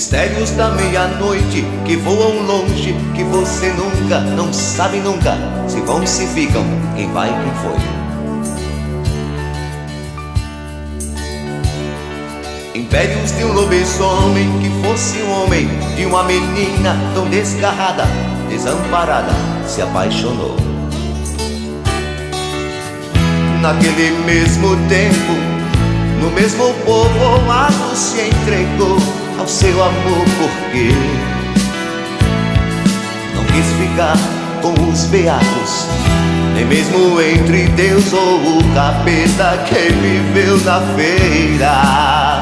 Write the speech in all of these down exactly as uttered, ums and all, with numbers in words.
Mistérios da meia-noite que voam longe, que você nunca, não sabe nunca, se vão, se ficam, quem vai, quem foi. Impérios de um lobisomem que fosse um homem, de uma menina tão desgarrada, desamparada, se apaixonou. Naquele mesmo tempo, no mesmo povoado, se entregou ao seu amor, porque não quis ficar com os beatos, nem mesmo entre Deus ou o capeta que viveu na feira.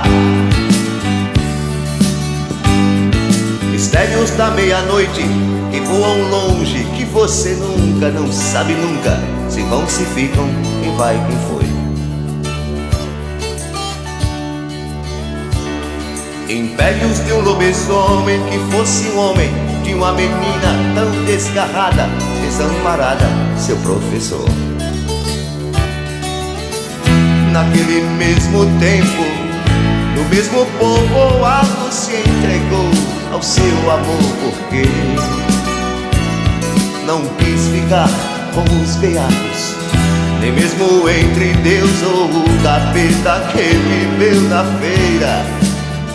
Mistérios da meia-noite que voam longe, que você nunca, não sabe nunca, se vão, se ficam, quem vai, quem foi. Impérios de um lobisomem que fosse um homem, de uma menina tão desgarrada, desamparada, seu professor. Naquele mesmo tempo, no mesmo povoado, se entregou ao seu amor, porque não quis ficar com os beatos, nem mesmo entre Deus ou o capeta que viveu na feira.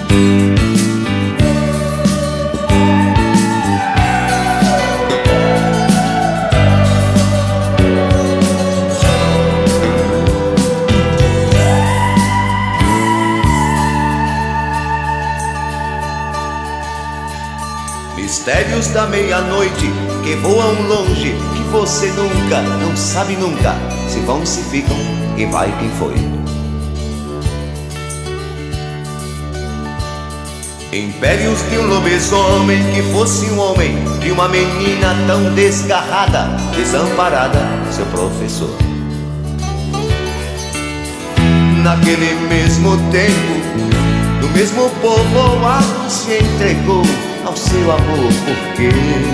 Mistérios da meia-noite que voam longe, que você nunca, não sabe nunca, se vão, se ficam, quem vai, quem foi. Impérios de um lobisomem que fosse um homem, de uma menina tão desgarrada, desamparada, seu professor. Naquele mesmo tempo, no mesmo povoado, se entregou ao seu amor, porque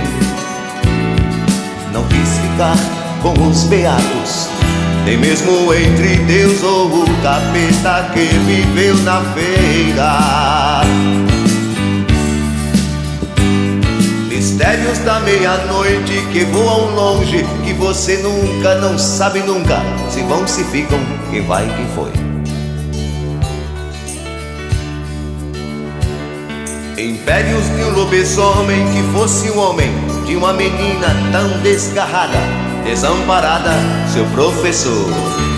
não quis ficar com os beatos, nem mesmo entre Deus ou o capeta que viveu na feira. Mistérios da meia-noite que voam longe, que você nunca, não sabe nunca, se vão, se ficam, quem vai, quem foi. Impérios de um lobisomem que fosse um homem, de uma menina tão desgarrada, desamparada, seu professor.